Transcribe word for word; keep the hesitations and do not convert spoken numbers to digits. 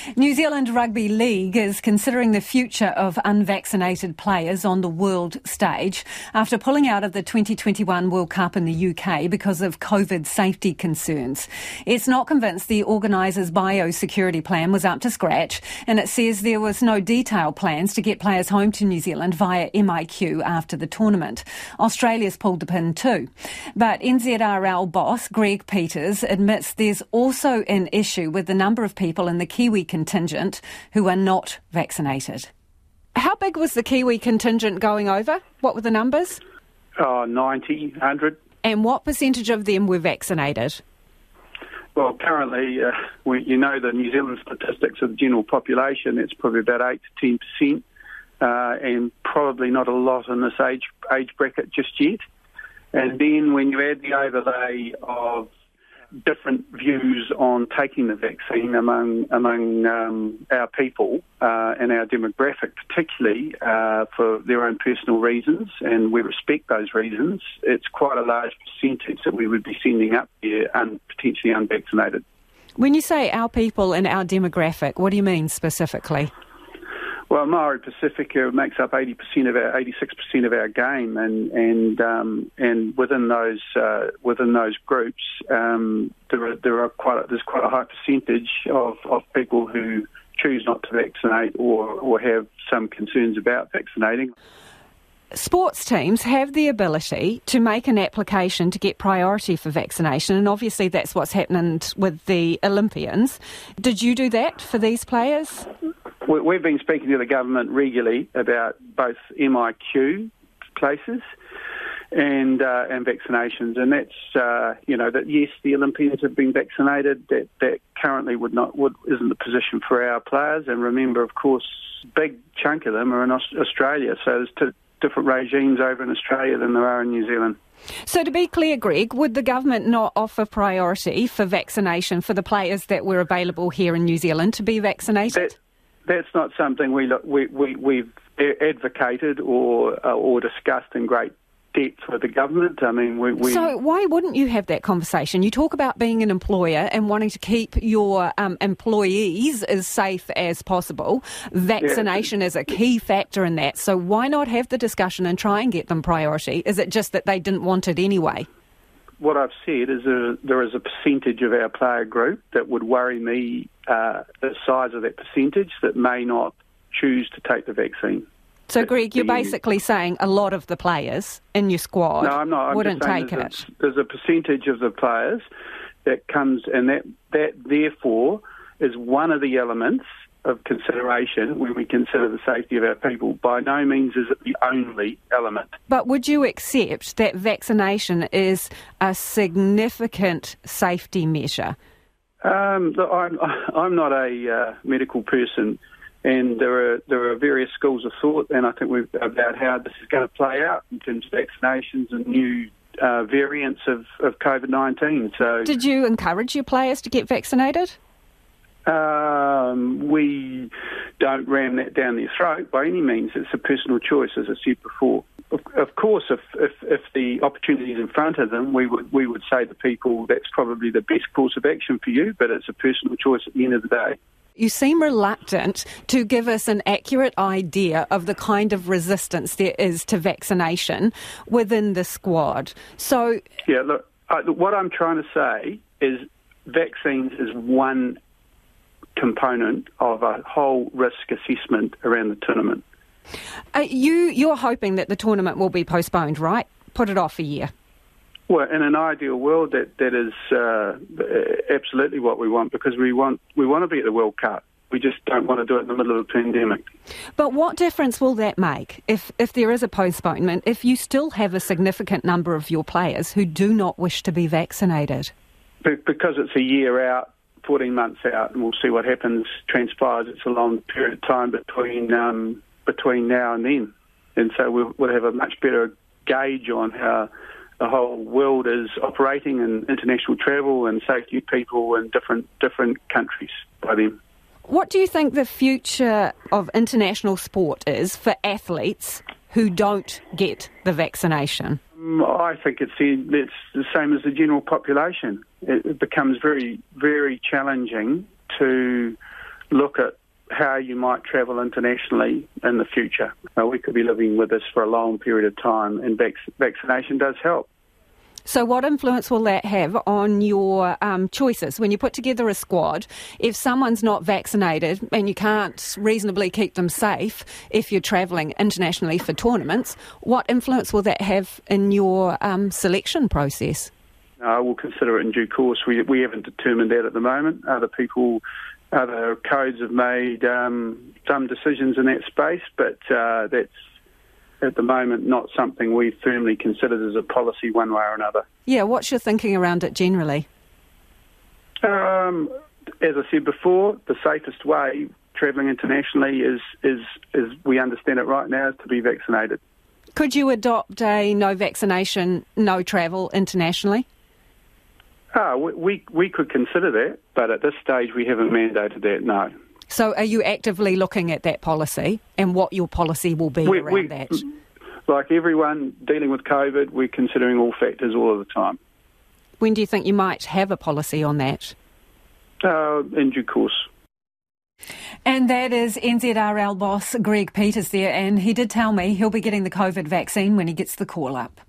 New Zealand Rugby League is considering the future of unvaccinated players on the world stage after pulling out of the twenty twenty-one World Cup in the U K because of COVID safety concerns. It's not convinced the organisers' biosecurity plan was up to scratch, and it says there was no detailed plans to get players home to New Zealand via M I Q after the tournament. Australia's pulled the pin too. But N Z R L boss Greg Peters admits there's also an issue with the number of people in the Kiwi contingent who are not vaccinated. How big was the Kiwi contingent going over? What were the numbers? Oh, ninety, one hundred. And what percentage of them were vaccinated? Well, currently, uh, we, you know the New Zealand statistics of the general population, it's probably about eight to ten percent, uh, and probably not a lot in this age, age bracket just yet. And then when you add the overlay of different views on taking the vaccine among among um, our people uh, and our demographic, particularly uh, for their own personal reasons, and we respect those reasons, it's quite a large percentage that we would be sending up there un- potentially unvaccinated. When you say our people and our demographic, what do you mean specifically? Well, Maori Pacifica makes up eighty percent of our, eighty-six percent of our game, and and um, and within those uh, within those groups, um, there are there are quite a, there's quite a high percentage of, of people who choose not to vaccinate or or have some concerns about vaccinating. Sports teams have the ability to make an application to get priority for vaccination, and obviously that's what's happening with the Olympians. Did you do that for these players? We've been speaking to the government regularly about both M I Q places and uh, and vaccinations, and that's uh, you know that yes, the Olympians have been vaccinated. That that currently would not would isn't the position for our players. And remember, of course, a big chunk of them are in Australia, so there's two different regimes over in Australia than there are in New Zealand. So to be clear, Greg, would the government not offer priority for vaccination for the players that were available here in New Zealand to be vaccinated? That, That's not something we, we, we, we've advocated or uh, or discussed in great depth with the government. I mean, we, we... So why wouldn't you have that conversation? You talk about being an employer and wanting to keep your um, employees as safe as possible. Vaccination yeah. is a key factor in that. So why not have the discussion and try and get them priority? Is it just that they didn't want it anyway? What I've said is there, there is a percentage of our player group that would worry me, uh, the size of that percentage, that may not choose to take the vaccine. So, Greg, you're basically saying a lot of the players in your squad no, I'm not. I'm wouldn't just take there's it. A, there's a percentage of the players that comes, and that, that therefore is one of the elements of consideration when we consider the safety of our people. By no means is it the only element. But would you accept that vaccination is a significant safety measure? Um, look, I'm, I'm not a uh, medical person, and there are there are various schools of thought, and I think we've about how this is going to play out in terms of vaccinations and new uh, variants of, of COVID nineteen. So, did you encourage your players to get vaccinated? Um, we don't ram that down their throat by any means. It's a personal choice, as I said before. Of, of course, if, if if the opportunity is in front of them, we would we would say to people that's probably the best course of action for you, but it's a personal choice at the end of the day. You seem reluctant to give us an accurate idea of the kind of resistance there is to vaccination within the squad. So, yeah, look, I, what I'm trying to say is vaccines is one component of a whole risk assessment around the tournament. Uh, you, you're hoping that the tournament will be postponed, right? Put it off a year. Well, in an ideal world, that that is uh, absolutely what we want, because we want we want to be at the World Cup. We just don't want to do it in the middle of a pandemic. But what difference will that make if, if there is a postponement, if you still have a significant number of your players who do not wish to be vaccinated? Because it's a year out, fourteen months out, and we'll see what happens, transpires. It's a long period of time between um, between now and then. And so we'll, we'll have a much better gauge on how the whole world is operating in international travel and safety of people in different different countries by then. What do you think the future of international sport is for athletes who don't get the vaccination? I think it's the, it's the same as the general population. It, it becomes very, very challenging to look at how you might travel internationally in the future. Uh, we could be living with this for a long period of time, and vac- vaccination does help. So what influence will that have on your um, choices? When you put together a squad, if someone's not vaccinated and you can't reasonably keep them safe if you're travelling internationally for tournaments, what influence will that have in your um, selection process? I will consider it in due course. We, we haven't determined that at the moment. Other people, other codes have made um, some decisions in that space, but uh, that's at the moment not something we've firmly considered as a policy one way or another. Yeah, what's your thinking around it generally? Um, as I said before, the safest way travelling internationally is, is, is, we understand it right now, is to be vaccinated. Could you adopt a no vaccination, no travel internationally? Ah, we, we, we could consider that, but at this stage we haven't mandated that, no. So are you actively looking at that policy and what your policy will be we, around we, that? Like everyone dealing with COVID, we're considering all factors all of the time. When do you think you might have a policy on that? Uh, in due course. And that is N Z R L boss Greg Peters there, and he did tell me he'll be getting the COVID vaccine when he gets the call up.